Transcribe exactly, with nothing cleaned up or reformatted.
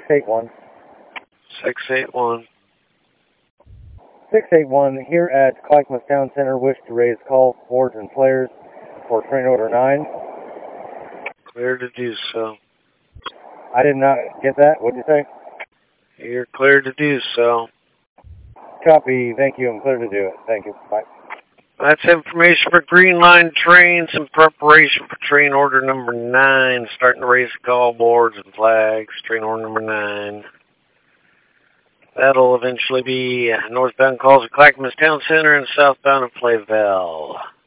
eight one. six eight one. six eight one, here at Clackamas Town Center, wish to raise call boards and players for train order nine. Clear to do so. I did not get that. What did you say? You're clear to do so. Copy. Thank you. I'm clear to do it. Thank you. Bye. That's information for Green Line trains in preparation for train order number nine. Starting to raise the call boards and flags. Train order number nine. That'll eventually be northbound calls at Clackamas Town Center and southbound at Playville.